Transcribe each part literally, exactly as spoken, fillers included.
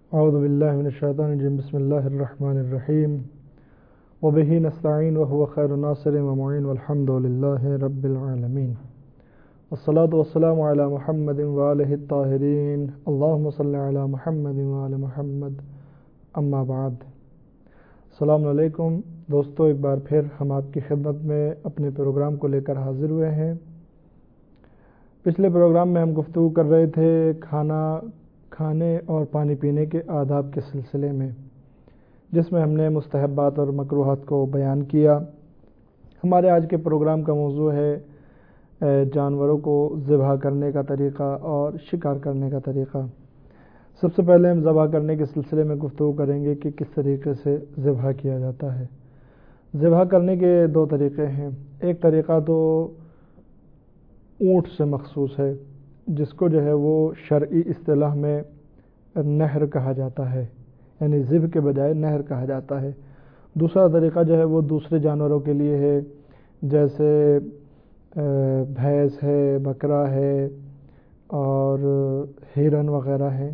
اعوذ باللہ من الشیطان الرجیم بسم اللہ الرحمن الرحیم وبہ نستعین وہو خیر ناصر ومعین والحمد للہ رب العالمین والصلاة والسلام علی محمد وآلہ الطاہرین اللہم صلی علی محمد وآل محمد اما بعد۔ السلام علیکم دوستو، ایک بار پھر ہم آپ کی خدمت میں اپنے پروگرام کو لے کر حاضر ہوئے ہیں۔ پچھلے پروگرام میں ہم گفتگو کر رہے تھے کھانا کھانے اور پانی پینے کے آداب کے سلسلے میں، جس میں ہم نے مستحبات اور مکروہات کو بیان کیا۔ ہمارے آج کے پروگرام کا موضوع ہے جانوروں کو ذبح کرنے کا طریقہ اور شکار کرنے کا طریقہ۔ سب سے پہلے ہم ذبح کرنے کے سلسلے میں گفتگو کریں گے کہ کس طریقے سے ذبح کیا جاتا ہے۔ ذبح کرنے کے دو طریقے ہیں۔ ایک طریقہ تو اونٹ سے مخصوص ہے، جس کو جو ہے وہ شرعی اصطلاح میں نہر کہا جاتا ہے، یعنی ذبح کے بجائے نہر کہا جاتا ہے۔ دوسرا طریقہ جو ہے وہ دوسرے جانوروں کے لیے ہے، جیسے بھینس ہے، بکرا ہے اور ہرن وغیرہ ہے۔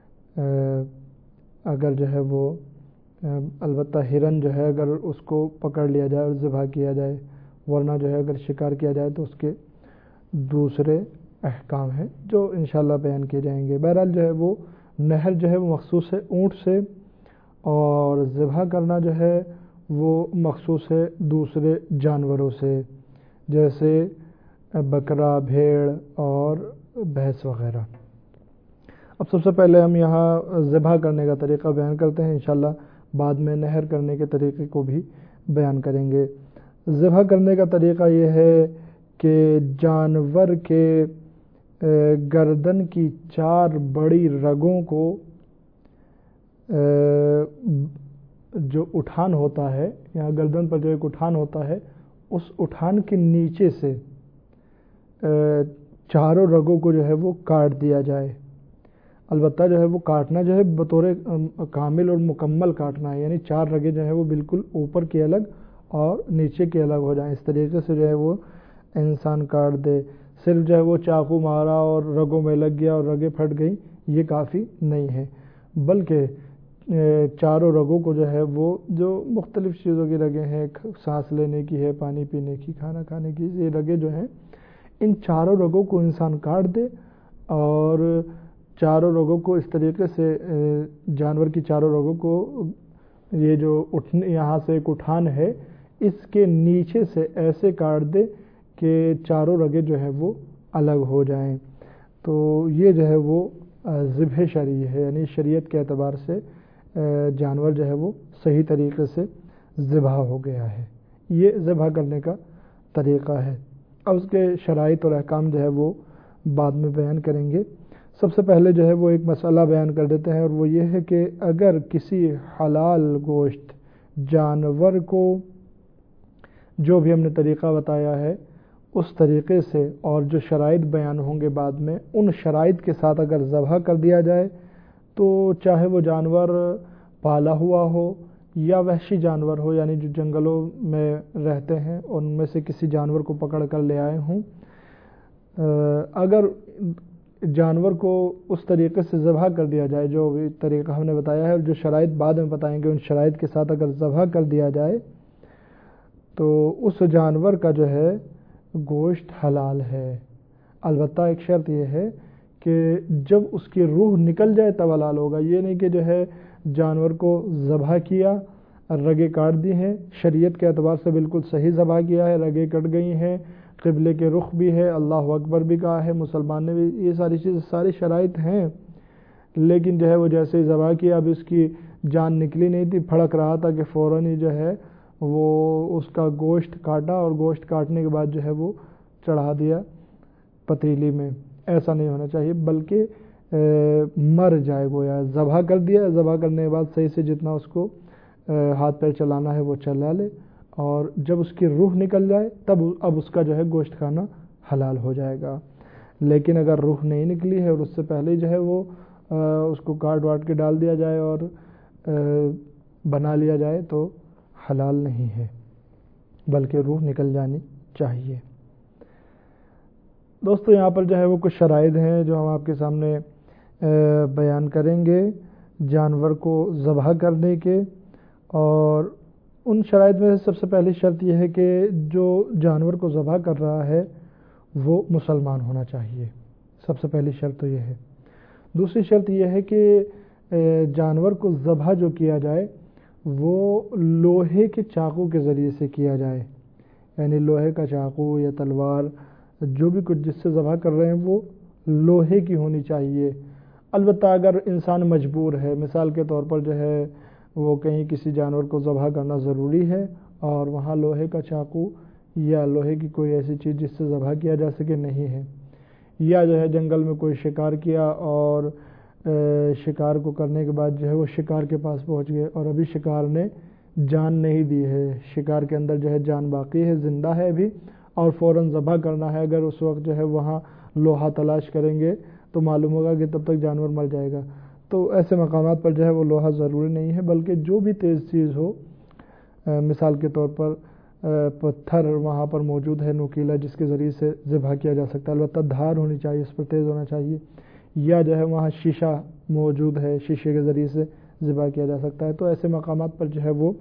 اگر جو ہے وہ البتہ ہرن جو ہے اگر اس کو پکڑ لیا جائے اور ذبح کیا جائے، ورنہ جو ہے اگر شکار کیا جائے تو اس کے دوسرے احکام ہیں جو انشاءاللہ بیان کیے جائیں گے۔ بہرحال جو ہے وہ نہر جو ہے وہ مخصوص ہے اونٹ سے، اور ذبح کرنا جو ہے وہ مخصوص ہے دوسرے جانوروں سے، جیسے بکرا، بھیڑ اور بھینس وغیرہ۔ اب سب سے پہلے ہم یہاں ذبح کرنے کا طریقہ بیان کرتے ہیں، انشاءاللہ بعد میں نہر کرنے کے طریقے کو بھی بیان کریں گے۔ ذبح کرنے کا طریقہ یہ ہے کہ جانور کے گردن کی چار بڑی رگوں کو جو اٹھان ہوتا ہے، یہاں گردن پر جو ایک اٹھان ہوتا ہے، اس اٹھان کے نیچے سے چاروں رگوں کو جو ہے وہ کاٹ دیا جائے۔ البتہ جو ہے وہ کاٹنا جو ہے بطور کامل اور مکمل کاٹنا ہے، یعنی چار رگیں جو ہے وہ بالکل اوپر کی الگ اور نیچے کی الگ ہو جائیں۔ اس طریقے سے جو ہے وہ انسان کاٹ دے۔ صرف جو ہے وہ چاقو مارا اور رگوں میں لگ گیا اور رگیں پھٹ گئیں، یہ کافی نہیں ہے، بلکہ چاروں رگوں کو جو ہے وہ جو مختلف چیزوں کی رگیں ہیں، سانس لینے کی ہے، پانی پینے کی، کھانا کھانے کی، یہ رگیں جو ہیں ان چاروں رگوں کو انسان کاٹ دے، اور چاروں رگوں کو اس طریقے سے جانور کی چاروں رگوں کو یہ جو اٹھنے یہاں سے ایک اٹھان ہے اس کے نیچے سے ایسے کاٹ دے کہ چاروں رگیں جو ہے وہ الگ ہو جائیں۔ تو یہ جو ہے وہ ذبح شرعی ہے، یعنی شریعت کے اعتبار سے جانور جو ہے وہ صحیح طریقے سے ذبح ہو گیا ہے۔ یہ ذبح کرنے کا طریقہ ہے۔ اب اس کے شرائط اور احکام جو ہے وہ بعد میں بیان کریں گے۔ سب سے پہلے جو ہے وہ ایک مسئلہ بیان کر دیتے ہیں، اور وہ یہ ہے کہ اگر کسی حلال گوشت جانور کو جو بھی ہم نے طریقہ بتایا ہے اس طریقے سے اور جو شرائط بیان ہوں گے بعد میں، ان شرائط کے ساتھ اگر ذبح کر دیا جائے تو چاہے وہ جانور پالا ہوا ہو یا وحشی جانور ہو، یعنی جو جنگلوں میں رہتے ہیں ان میں سے کسی جانور کو پکڑ کر لے آئے ہوں، اگر جانور کو اس طریقے سے ذبح کر دیا جائے جو بھی طریقہ ہم نے بتایا ہے اور جو شرائط بعد میں بتائیں گے، ان شرائط کے ساتھ اگر ذبح کر دیا جائے تو اس جانور کا جو ہے گوشت حلال ہے۔ البتہ ایک شرط یہ ہے کہ جب اس کی روح نکل جائے تب حلال ہوگا۔ یہ نہیں کہ جو ہے جانور کو ذبح کیا، رگیں کاٹ دی ہیں، شریعت کے اعتبار سے بالکل صحیح ذبح کیا ہے، رگیں کٹ گئی ہیں، قبلے کے رخ بھی ہے، اللہ اکبر بھی کہا ہے، مسلمان نے بھی، یہ ساری چیزیں ساری شرائط ہیں، لیکن جو ہے وہ جیسے ہی ذبح کیا اب اس کی جان نکلی نہیں تھی، پھڑک رہا تھا کہ فوراً ہی جو ہے وہ اس کا گوشت کاٹا، اور گوشت کاٹنے کے بعد جو ہے وہ چڑھا دیا پتیلی میں۔ ایسا نہیں ہونا چاہیے، بلکہ مر جائے گویا، ذبح کر دیا، ذبح کرنے کے بعد صحیح سے جتنا اس کو ہاتھ پیر چلانا ہے وہ چلا لے، اور جب اس کی روح نکل جائے تب اب اس کا جو ہے گوشت کھانا حلال ہو جائے گا۔ لیکن اگر روح نہیں نکلی ہے اور اس سے پہلے جو ہے وہ اس کو کاٹ واٹ کے ڈال دیا جائے اور بنا لیا جائے تو حلال نہیں ہے، بلکہ روح نکل جانی چاہیے۔ دوستو یہاں پر جو ہے وہ کچھ شرائط ہیں جو ہم آپ کے سامنے بیان کریں گے۔ جانور کو ذبح کرنے کے، اور ان شرائط میں سے سب سے پہلی شرط یہ ہے کہ جو جانور کو ذبح کر رہا ہے وہ مسلمان ہونا چاہیے، سب سے پہلی شرط تو یہ ہے۔ دوسری شرط یہ ہے کہ جانور کو ذبح جو کیا جائے وہ لوہے کے چاقو کے ذریعے سے کیا جائے، یعنی لوہے کا چاقو یا تلوار جو بھی کچھ جس سے ذبح کر رہے ہیں وہ لوہے کی ہونی چاہیے۔ البتہ اگر انسان مجبور ہے، مثال کے طور پر جو ہے وہ کہیں کسی جانور کو ذبح کرنا ضروری ہے اور وہاں لوہے کا چاقو یا لوہے کی کوئی ایسی چیز جس سے ذبح کیا جا سکے نہیں ہے، یا جو ہے جنگل میں کوئی شکار کیا اور شکار کو کرنے کے بعد جو ہے وہ شکار کے پاس پہنچ گئے اور ابھی شکار نے جان نہیں دی ہے، شکار کے اندر جو ہے جان باقی ہے، زندہ ہے ابھی، اور فوراً ذبح کرنا ہے، اگر اس وقت جو ہے وہاں لوہا تلاش کریں گے تو معلوم ہوگا کہ تب تک جانور مر جائے گا، تو ایسے مقامات پر جو ہے وہ لوہا ضروری نہیں ہے، بلکہ جو بھی تیز چیز ہو، مثال کے طور پر پتھر وہاں پر موجود ہے نوکیلا جس کے ذریعے سے ذبح کیا جا سکتا ہے، البتہ دھار ہونی چاہیے، اس پر تیز ہونا چاہیے، یا جو ہے وہاں شیشہ موجود ہے، شیشے کے ذریعے سے ذبح کیا جا سکتا ہے، تو ایسے مقامات پر جو ہے وہ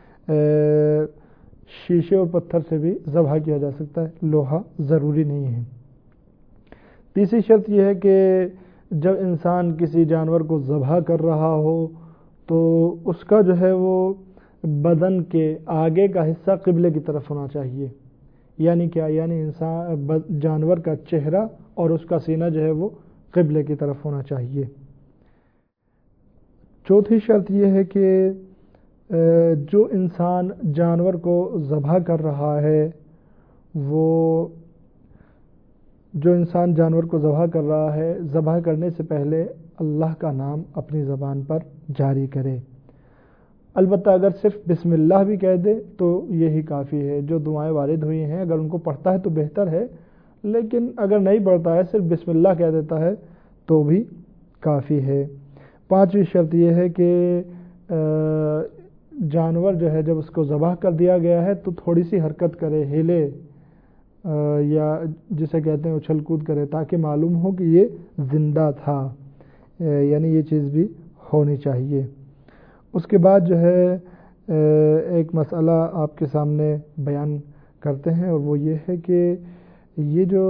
شیشے اور پتھر سے بھی ذبح کیا جا سکتا ہے، لوہا ضروری نہیں ہے۔ تیسری شرط یہ ہے کہ جب انسان کسی جانور کو ذبح کر رہا ہو تو اس کا جو ہے وہ بدن کے آگے کا حصہ قبلے کی طرف ہونا چاہیے، یعنی کیا؟ یعنی انسان جانور کا چہرہ اور اس کا سینہ جو ہے وہ قبلے کی طرف ہونا چاہیے۔ چوتھی شرط یہ ہے کہ جو انسان جانور کو ذبح کر رہا ہے وہ جو انسان جانور کو ذبح کر رہا ہے ذبح کرنے سے پہلے اللہ کا نام اپنی زبان پر جاری کرے، البتہ اگر صرف بسم اللہ بھی کہہ دے تو یہی کافی ہے، جو دعائیں وارد ہوئی ہیں اگر ان کو پڑھتا ہے تو بہتر ہے، لیکن اگر نہیں پڑھتا ہے صرف بسم اللہ کہہ دیتا ہے تو بھی کافی ہے۔ پانچویں شرط یہ ہے کہ جانور جو ہے جب اس کو ذبح کر دیا گیا ہے تو تھوڑی سی حرکت کرے، ہلے، یا جسے کہتے ہیں اچھل کود کرے، تاکہ معلوم ہو کہ یہ زندہ تھا، یعنی یہ چیز بھی ہونی چاہیے۔ اس کے بعد جو ہے ایک مسئلہ آپ کے سامنے بیان کرتے ہیں، اور وہ یہ ہے کہ یہ جو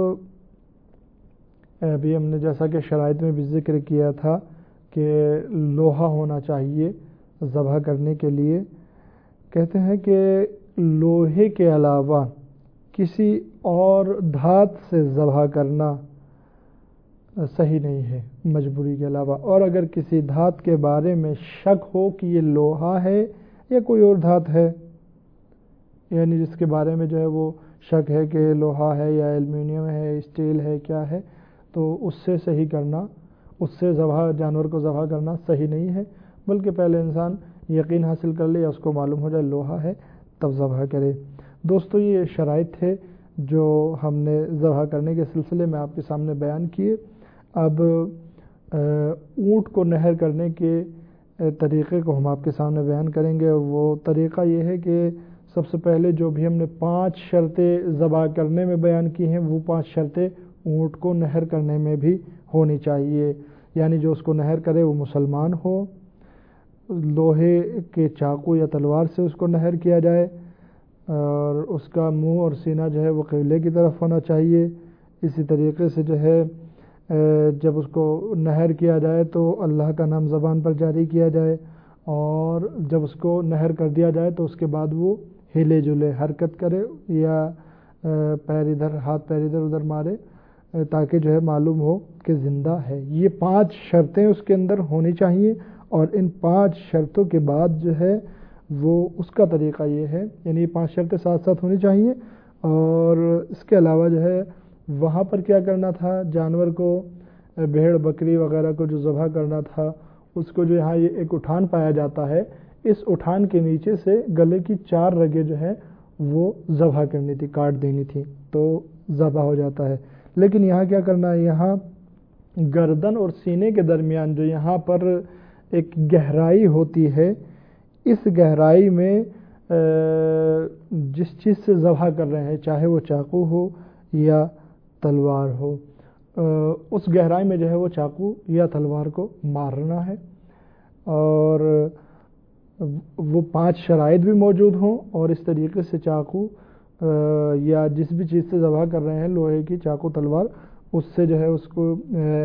ابھی ہم نے جیسا کہ شرائط میں بھی ذکر کیا تھا کہ لوہا ہونا چاہیے ذبح کرنے کے لیے، کہتے ہیں کہ لوہے کے علاوہ کسی اور دھات سے ذبح کرنا صحیح نہیں ہے مجبوری کے علاوہ، اور اگر کسی دھات کے بارے میں شک ہو کہ یہ لوہا ہے یا کوئی اور دھات ہے، یعنی جس کے بارے میں جو ہے وہ شک ہے کہ لوہا ہے یا ایلومینیم ہے، اسٹیل ہے، کیا ہے، تو اس سے صحیح کرنا، اس سے ذبح جانور کو ذبح کرنا صحیح نہیں ہے، بلکہ پہلے انسان یقین حاصل کر لے یا اس کو معلوم ہو جائے لوہا ہے تب ذبح کرے۔ دوستو یہ شرائط تھے جو ہم نے ذبح کرنے کے سلسلے میں آپ کے سامنے بیان کیے۔ اب اونٹ کو نہر کرنے کے طریقے کو ہم آپ کے سامنے بیان کریں گے، اور وہ طریقہ یہ ہے کہ سب سے پہلے جو بھی ہم نے پانچ شرطیں ذبح کرنے میں بیان کی ہیں وہ پانچ شرطیں اونٹ کو نہر کرنے میں بھی ہونی چاہیے، یعنی جو اس کو نہر کرے وہ مسلمان ہو، لوہے کے چاقو یا تلوار سے اس کو نہر کیا جائے، اور اس کا منہ اور سینہ جو ہے وہ قبلے کی طرف ہونا چاہیے۔ اسی طریقے سے جو ہے جب اس کو نہر کیا جائے تو اللہ کا نام زبان پر جاری کیا جائے، اور جب اس کو نہر کر دیا جائے تو اس کے بعد وہ ہلے جلے، حرکت کرے یا پیر ادھر ہاتھ پیر ادھر ادھر مارے، تاکہ جو ہے معلوم ہو کہ زندہ ہے۔ یہ پانچ شرطیں اس کے اندر ہونی چاہیے، اور ان پانچ شرطوں کے بعد جو ہے وہ اس کا طریقہ یہ ہے، یعنی یہ پانچ شرطیں ساتھ ساتھ ہونی چاہیے، اور اس کے علاوہ جو ہے وہاں پر کیا کرنا تھا، جانور کو، بھیڑ بکری وغیرہ کو جو ذبح کرنا تھا اس کو جو یہاں یہ ایک اٹھان پایا جاتا ہے، اس اٹھان کے نیچے سے گلے کی چار رگیں جو ہے وہ ذبح کرنی تھی، کاٹ دینی تھی، تو ذبح ہو جاتا ہے۔ لیکن یہاں کیا کرنا ہے، یہاں گردن اور سینے کے درمیان جو یہاں پر ایک گہرائی ہوتی ہے، اس گہرائی میں جس چیز سے ذبح کر رہے ہیں، چاہے وہ چاقو ہو یا تلوار ہو، اس گہرائی میں جو ہے وہ چاقو یا تلوار کو مارنا ہے، اور وہ پانچ شرائط بھی موجود ہوں اور اس طریقے سے چاقو یا جس بھی چیز سے ذبح کر رہے ہیں، لوہے کی چاقو تلوار، اس سے جو ہے اس کو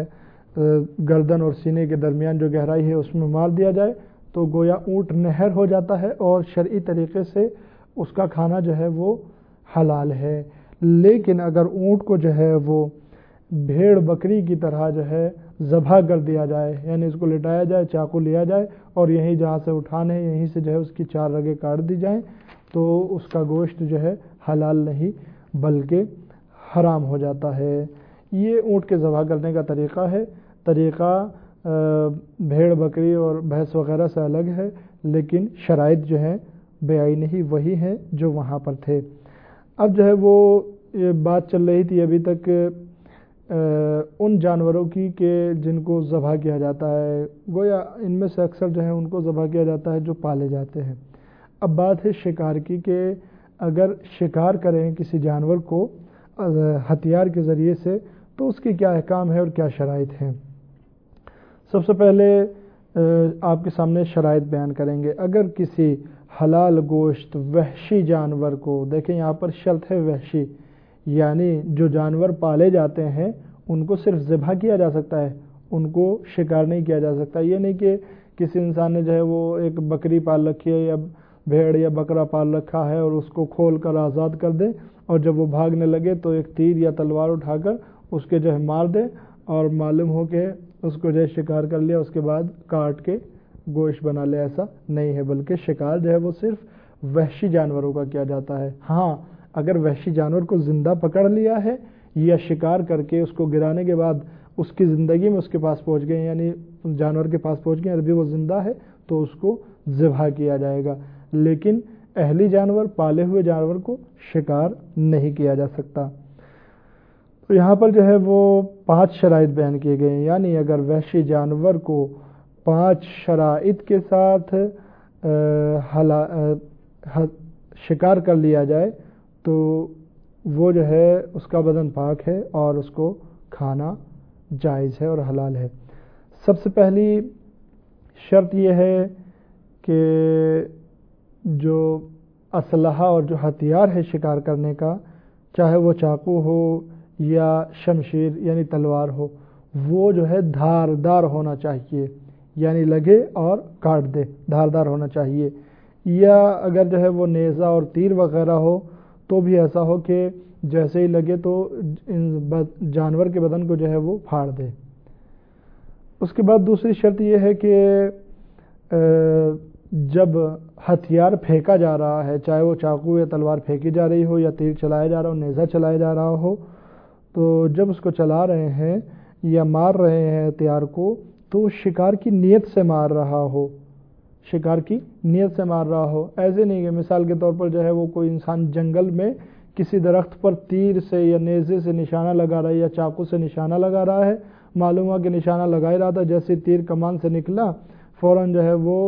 گردن اور سینے کے درمیان جو گہرائی ہے اس میں مار دیا جائے تو گویا اونٹ نہر ہو جاتا ہے اور شرعی طریقے سے اس کا کھانا جو ہے وہ حلال ہے۔ لیکن اگر اونٹ کو جو ہے وہ بھیڑ بکری کی طرح جو ہے ذبح کر دیا جائے، یعنی اس کو لٹایا جائے، چاقو لیا جائے اور یہیں جہاں سے اٹھانے ہیں یہیں سے جو ہے اس کی چار رگیں کاٹ دی جائیں، تو اس کا گوشت جو ہے حلال نہیں بلکہ حرام ہو جاتا ہے۔ یہ اونٹ کے ذبح کرنے کا طریقہ ہے۔ طریقہ بھیڑ بکری اور بھینس وغیرہ سے الگ ہے، لیکن شرائط جو ہیں بے عینی ہی وہی ہیں جو وہاں پر تھے۔ اب جو ہے وہ یہ بات چل رہی تھی ابھی تک ان جانوروں کی کہ جن کو ذبح کیا جاتا ہے، گویا ان میں سے اکثر جو ہے ان کو ذبح کیا جاتا ہے جو پالے جاتے ہیں۔ اب بات ہے شکار کی کہ اگر شکار کریں کسی جانور کو ہتھیار کے ذریعے سے تو اس کی کیا احکام ہے اور کیا شرائط ہیں۔ سب سے پہلے آپ کے سامنے شرائط بیان کریں گے۔ اگر کسی حلال گوشت وحشی جانور کو، دیکھیں یہاں پر شرط ہے وحشی، یعنی جو جانور پالے جاتے ہیں ان کو صرف ذبح کیا جا سکتا ہے، ان کو شکار نہیں کیا جا سکتا۔ یہ نہیں کہ کسی انسان نے جو ہے وہ ایک بکری پال رکھی ہے یا بھیڑ یا بکرا پال رکھا ہے اور اس کو کھول کر آزاد کر دے اور جب وہ بھاگنے لگے تو ایک تیر یا تلوار اٹھا کر اس کے جو ہے مار دے اور معلوم ہو کہ اس کو جو ہے شکار کر لیا، اس کے بعد کاٹ کے گوشت بنا لے، ایسا نہیں ہے، بلکہ شکار جو ہے وہ صرف وحشی جانوروں کا کیا جاتا ہے۔ ہاں اگر وحشی جانور کو زندہ پکڑ لیا ہے یا شکار کر کے اس کو گرانے کے بعد اس کی زندگی میں اس کے پاس پہنچ گئے، یعنی جانور کے پاس پہنچ گئے اور ابھی وہ زندہ ہے تو اس کو ذبح کیا جائے گا، لیکن اہلی جانور، پالے ہوئے جانور کو شکار نہیں کیا جا سکتا۔ تو یہاں پر جو ہے وہ پانچ شرائط بیان کیے گئے ہیں، یعنی اگر وحشی جانور کو پانچ شرائط کے ساتھ شکار کر لیا جائے تو وہ جو ہے اس کا بدن پاک ہے اور اس کو کھانا جائز ہے اور حلال ہے۔ سب سے پہلی شرط یہ ہے کہ جو اسلحہ اور جو ہتھیار ہے شکار کرنے کا، چاہے وہ چاقو ہو یا شمشیر یعنی تلوار ہو، وہ جو ہے دھاردار ہونا چاہیے، یعنی لگے اور کاٹ دے، دھاردار ہونا چاہیے۔ یا اگر جو ہے وہ نیزہ اور تیر وغیرہ ہو تو بھی ایسا ہو کہ جیسے ہی لگے تو جانور کے بدن کو جو ہے وہ پھاڑ دے۔ اس کے بعد دوسری شرط یہ ہے کہ جب ہتھیار پھینکا جا رہا ہے، چاہے وہ چاقو یا تلوار پھینکی جا رہی ہو یا تیر چلایا جا رہا ہو، نیزہ چلایا جا رہا ہو، تو جب اس کو چلا رہے ہیں یا مار رہے ہیں ہتھیار کو تو شکار کی نیت سے مار رہا ہو، شکار کی نیت سے مار رہا ہو۔ ایسے نہیں کہ مثال کے طور پر جو ہے وہ کوئی انسان جنگل میں کسی درخت پر تیر سے یا نیزے سے نشانہ لگا رہا ہے یا چاقو سے نشانہ لگا رہا ہے، معلوم ہوا کہ نشانہ لگا ہی رہا تھا، جیسے تیر کمان سے نکلا فوراً جو ہے وہ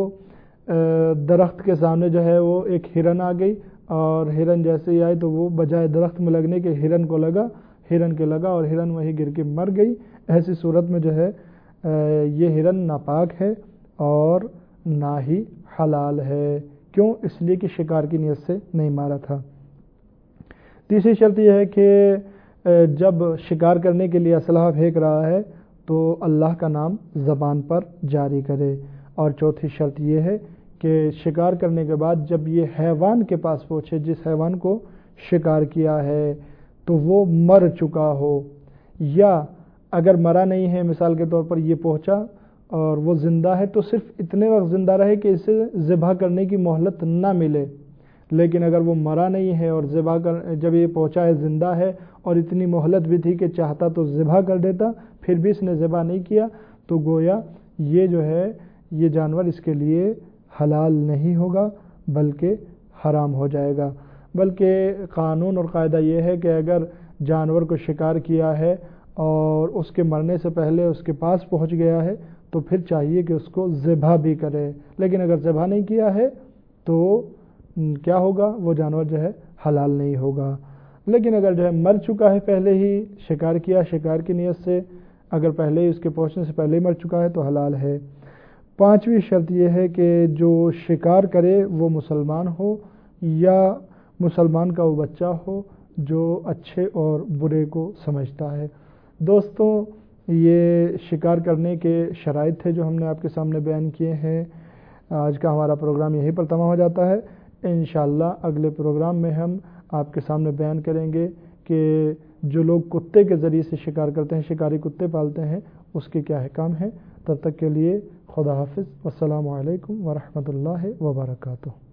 درخت کے سامنے جو ہے وہ ایک ہرن آ گئی اور ہرن جیسے ہی آئی تو وہ بجائے درخت میں لگنے کے ہرن کو لگا، ہرن کے لگا اور ہرن وہیں گر کے مر گئی۔ ایسی صورت میں جو ہے یہ ہرن ناپاک ہے اور نہ ہی حلال ہے۔ کیوں؟ اس لیے کہ شکار کی نیت سے نہیں مارا تھا۔ تیسری شرط یہ ہے کہ جب شکار کرنے کے لیے اسلحہ پھینک رہا ہے تو اللہ کا نام زبان پر جاری کرے۔ اور چوتھی شرط یہ ہے کہ شکار کرنے کے بعد جب یہ حیوان کے پاس پہنچے، جس حیوان کو شکار کیا ہے، تو وہ مر چکا ہو، یا اگر مرا نہیں ہے مثال کے طور پر یہ پہنچا اور وہ زندہ ہے تو صرف اتنے وقت زندہ رہے کہ اسے ذبح کرنے کی مہلت نہ ملے، لیکن اگر وہ مرا نہیں ہے اور ذبح کر جب یہ پہنچا ہے زندہ ہے اور اتنی مہلت بھی تھی کہ چاہتا تو ذبح کر دیتا، پھر بھی اس نے ذبح نہیں کیا، تو گویا یہ جو ہے یہ جانور اس کے لیے حلال نہیں ہوگا بلکہ حرام ہو جائے گا۔ بلکہ قانون اور قاعدہ یہ ہے کہ اگر جانور کو شکار کیا ہے اور اس کے مرنے سے پہلے اس کے پاس پہنچ گیا ہے تو پھر چاہیے کہ اس کو ذبح بھی کرے، لیکن اگر ذبح نہیں کیا ہے تو کیا ہوگا؟ وہ جانور جو ہے حلال نہیں ہوگا۔ لیکن اگر جو ہے مر چکا ہے، پہلے ہی شکار کیا، شکار کی نیت سے اگر پہلے ہی اس کے پہنچنے سے پہلے ہی مر چکا ہے تو حلال ہے۔ پانچویں شرط یہ ہے کہ جو شکار کرے وہ مسلمان ہو یا مسلمان کا وہ بچہ ہو جو اچھے اور برے کو سمجھتا ہے۔ دوستوں، یہ شکار کرنے کے شرائط تھے جو ہم نے آپ کے سامنے بیان کیے ہیں۔ آج کا ہمارا پروگرام یہیں پر تمام ہو جاتا ہے۔ انشاءاللہ اگلے پروگرام میں ہم آپ کے سامنے بیان کریں گے کہ جو لوگ کتے کے ذریعے سے شکار کرتے ہیں، شکاری کتے پالتے ہیں، اس کے کیا احکام ہیں۔ تب تک کے لیے خدا حافظ، والسلام علیکم ورحمۃ اللہ وبرکاتہ۔